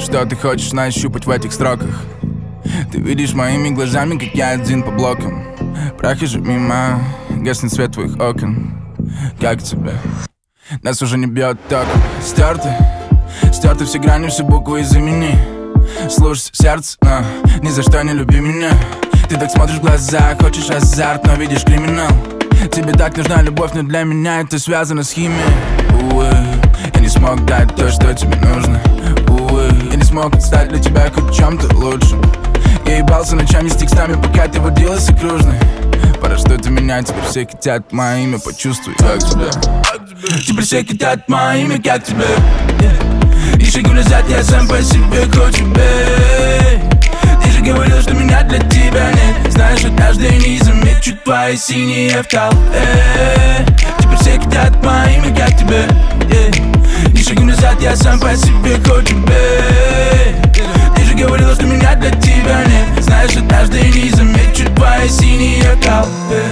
что ты хочешь нащупать в этих строках. Ты видишь моими глазами, как я один по блокам. Прохожу мимо, гаснет свет твоих окон. Как тебе? Нас уже не бьет током. Стерты все грани, все буквы из имени. Слушай сердце, но ни за что не люби меня. Ты так смотришь в глаза, хочешь азарт, но видишь криминал. Тебе так нужна любовь, но для меня это связано с химией. Увы, я не смог дать то, что тебе нужно. Увы, я не смог стать для тебя хоть чем-то лучшим. Я ебался ночами с текстами, пока ты водилась окружной. Пора что-то менять, теперь все хотят мое имя, почувствуй, как тебе. Теперь все хотят мое имя, как тебе. И шагу назад я сам по себе хочу, бей. Ты же говорил, что меня для тебя нет. Знаешь, однажды не замечу твои синие в толпе. Теперь все хотят мое имя, как тебе. И шагу назад я сам по себе хочу, бей. Ты же говорила, что меня для тебя нет. Знаешь, однажды не замечу твои синие в толпе.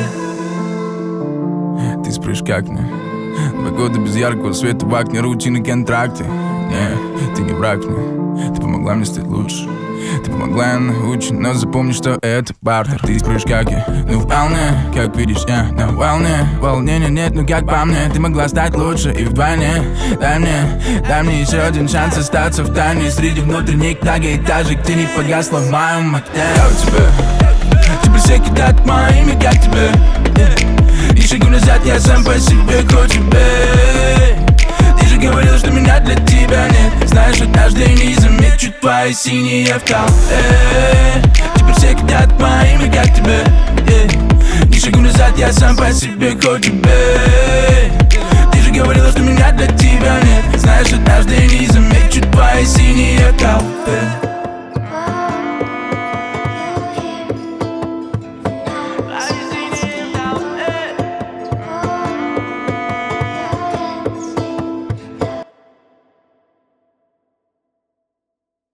Ты спрашиваешь, как мне? 2 года без яркого света в окне, рутины, контракты. Не, ты не враг мне. Ты помогла мне стать лучше. Ты помогла, я научен, но запомни, что это бартер. Ты спрашиваешь, как я? Ну вполне, как видишь, я на волне. Волнения нет, ну как по мне. Ты могла стать лучше и вдвойне. Дай мне еще один шанс остаться в тайне. Среди внутренних многоэтажек ты не погасла в моем окне. Как тебе? Теперь все кидают мое имя, как тебе. И шагу назад я сам по себе хочу, бей. Ты же говорил, что меня для тебя нет. Знаешь, однажды не замечу твои синие в толпе. Теперь все хотят мое имя, как тебе. И шагу назад я сам по себе хочу, бей. Ты же говорила, что меня для тебя нет.